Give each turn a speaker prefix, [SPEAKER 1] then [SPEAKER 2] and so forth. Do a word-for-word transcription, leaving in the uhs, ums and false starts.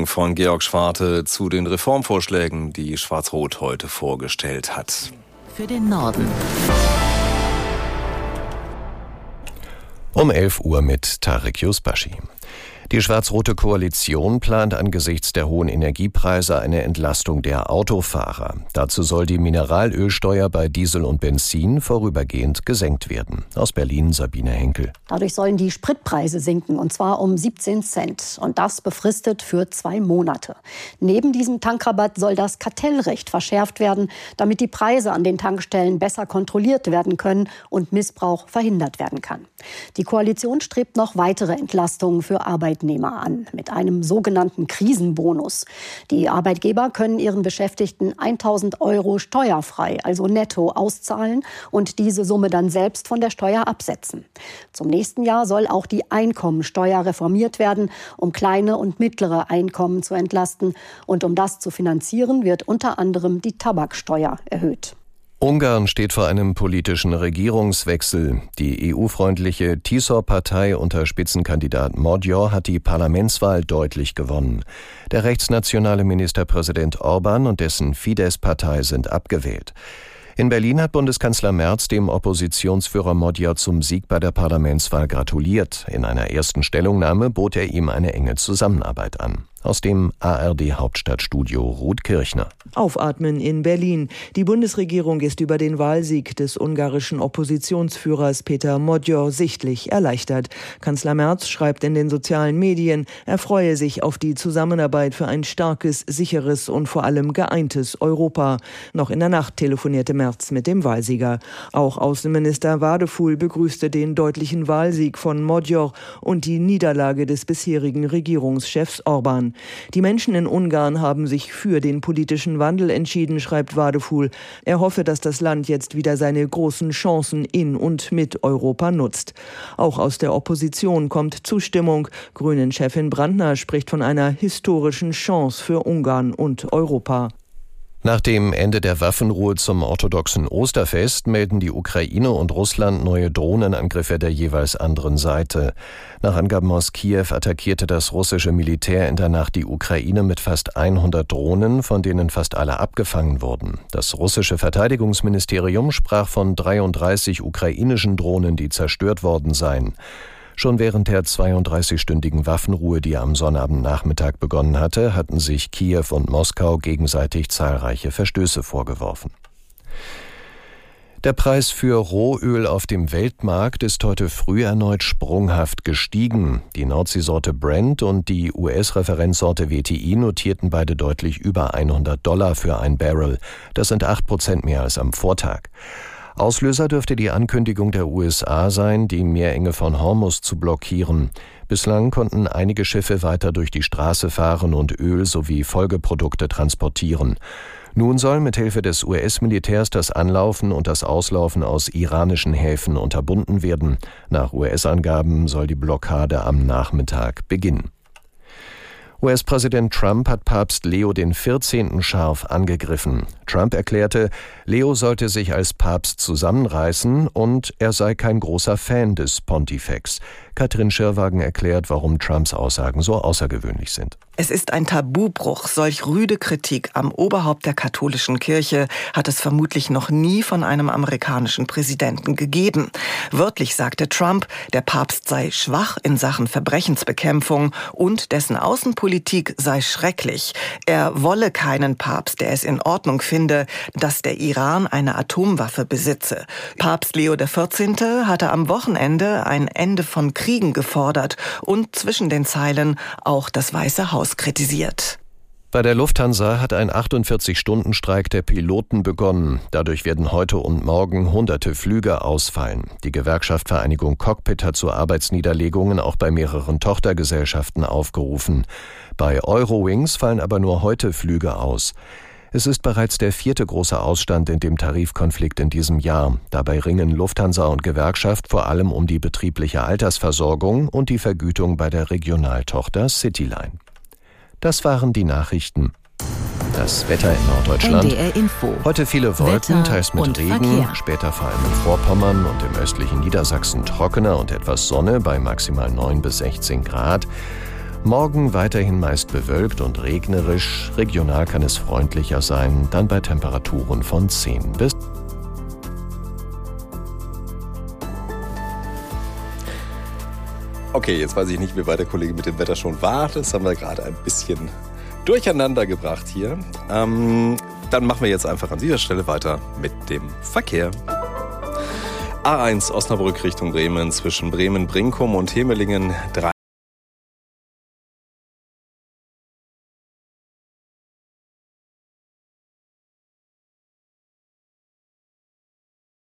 [SPEAKER 1] Einschätzung von Georg Schwarte zu den Reformvorschlägen, die Schwarz-Rot heute vorgestellt hat.
[SPEAKER 2] Für den Norden.
[SPEAKER 3] Um elf Uhr mit Tarek Yusbashi. Die schwarz-rote Koalition plant angesichts der hohen Energiepreise eine Entlastung der Autofahrer. Dazu soll die Mineralölsteuer bei Diesel und Benzin vorübergehend gesenkt werden. Aus Berlin Sabine Henkel.
[SPEAKER 4] Dadurch sollen die Spritpreise sinken, und zwar um siebzehn Cent. Und das befristet für zwei Monate. Neben diesem Tankrabatt soll das Kartellrecht verschärft werden, damit die Preise an den Tankstellen besser kontrolliert werden können und Missbrauch verhindert werden kann. Die Koalition strebt noch weitere Entlastungen für Arbeitnehmer an, mit einem sogenannten Krisenbonus. Die Arbeitgeber können ihren Beschäftigten tausend Euro steuerfrei, also netto, auszahlen und diese Summe dann selbst von der Steuer absetzen. Zum nächsten Jahr soll auch die Einkommensteuer reformiert werden, um kleine und mittlere Einkommen zu entlasten. Und um das zu finanzieren, wird unter anderem die Tabaksteuer erhöht.
[SPEAKER 3] Ungarn steht vor einem politischen Regierungswechsel. Die E U-freundliche Tisza-Partei unter Spitzenkandidat Magyar hat die Parlamentswahl deutlich gewonnen. Der rechtsnationale Ministerpräsident Orbán und dessen Fidesz-Partei sind abgewählt. In Berlin hat Bundeskanzler Merz dem Oppositionsführer Magyar zum Sieg bei der Parlamentswahl gratuliert. In einer ersten Stellungnahme bot er ihm eine enge Zusammenarbeit an. Aus dem A R D-Hauptstadtstudio Ruth Kirchner.
[SPEAKER 5] Aufatmen in Berlin. Die Bundesregierung ist über den Wahlsieg des ungarischen Oppositionsführers Peter Magyar sichtlich erleichtert. Kanzler Merz schreibt in den sozialen Medien, er freue sich auf die Zusammenarbeit für ein starkes, sicheres und vor allem geeintes Europa. Noch in der Nacht telefonierte Merz mit dem Wahlsieger. Auch Außenminister Wadefuhl begrüßte den deutlichen Wahlsieg von Magyar und die Niederlage des bisherigen Regierungschefs Orbán. Die Menschen in Ungarn haben sich für den politischen Wandel entschieden, schreibt Wadefuhl. Er hoffe, dass das Land jetzt wieder seine großen Chancen in und mit Europa nutzt. Auch aus der Opposition kommt Zustimmung. Grünen-Chefin Brandner spricht von einer historischen Chance für Ungarn und Europa.
[SPEAKER 3] Nach dem Ende der Waffenruhe zum orthodoxen Osterfest melden die Ukraine und Russland neue Drohnenangriffe der jeweils anderen Seite. Nach Angaben aus Kiew attackierte das russische Militär in der Nacht die Ukraine mit fast hundert Drohnen, von denen fast alle abgefangen wurden. Das russische Verteidigungsministerium sprach von dreiunddreißig ukrainischen Drohnen, die zerstört worden seien. Schon während der zweiunddreißigstündigen Waffenruhe, die am Sonnabendnachmittag begonnen hatte, hatten sich Kiew und Moskau gegenseitig zahlreiche Verstöße vorgeworfen. Der Preis für Rohöl auf dem Weltmarkt ist heute früh erneut sprunghaft gestiegen. Die Nordseesorte Brent und die U S-Referenzsorte W T I notierten beide deutlich über hundert Dollar für ein Barrel. Das sind acht Prozent mehr als am Vortag. Auslöser dürfte die Ankündigung der U S A sein, die Meerenge von Hormuz zu blockieren. Bislang konnten einige Schiffe weiter durch die Straße fahren und Öl sowie Folgeprodukte transportieren. Nun soll mithilfe des U S-Militärs das Anlaufen und das Auslaufen aus iranischen Häfen unterbunden werden. Nach U S-Angaben soll die Blockade am Nachmittag beginnen. U S-Präsident Trump hat Papst Leo den vierzehnten scharf angegriffen. Trump erklärte, Leo sollte sich als Papst zusammenreißen und er sei kein großer Fan des Pontifex. Katrin Schirrwagen erklärt, warum Trumps Aussagen so außergewöhnlich sind.
[SPEAKER 6] Es ist ein Tabubruch. Solch rüde Kritik am Oberhaupt der katholischen Kirche hat es vermutlich noch nie von einem amerikanischen Präsidenten gegeben. Wörtlich sagte Trump, der Papst sei schwach in Sachen Verbrechensbekämpfung und dessen Außenpolitik sei schrecklich. Er wolle keinen Papst, der es in Ordnung finde, dass der Iran eine Atomwaffe besitze. Papst Leo der vierzehnte hatte am Wochenende ein Ende von Kriegen gefordert und zwischen den Zeilen auch das Weiße Haus kritisiert.
[SPEAKER 3] Bei der Lufthansa hat ein achtundvierzig-Stunden-Streik der Piloten begonnen. Dadurch werden heute und morgen hunderte Flüge ausfallen. Die Gewerkschaft Vereinigung Cockpit hat zu Arbeitsniederlegungen auch bei mehreren Tochtergesellschaften aufgerufen. Bei Eurowings fallen aber nur heute Flüge aus. Es ist bereits der vierte große Ausstand in dem Tarifkonflikt in diesem Jahr. Dabei ringen Lufthansa und Gewerkschaft vor allem um die betriebliche Altersversorgung und die Vergütung bei der Regionaltochter Cityline. Das waren die Nachrichten. Das Wetter in Norddeutschland.
[SPEAKER 2] N D R Info.
[SPEAKER 3] Heute viele Wolken,
[SPEAKER 2] Wetter
[SPEAKER 3] teils mit Regen,
[SPEAKER 2] Verkehr.
[SPEAKER 3] Später vor allem in Vorpommern und im östlichen Niedersachsen trockener und etwas Sonne bei maximal neun bis sechzehn Grad. Morgen weiterhin meist bewölkt und regnerisch. Regional kann es freundlicher sein, dann bei Temperaturen von zehn bis
[SPEAKER 1] Okay, jetzt weiß ich nicht, wie weit der Kollege mit dem Wetter schon war. Das haben wir gerade ein bisschen durcheinander gebracht hier. Ähm, dann machen wir jetzt einfach an dieser Stelle weiter mit dem Verkehr. A eins Osnabrück Richtung Bremen zwischen Bremen-Brinkum und Hemelingen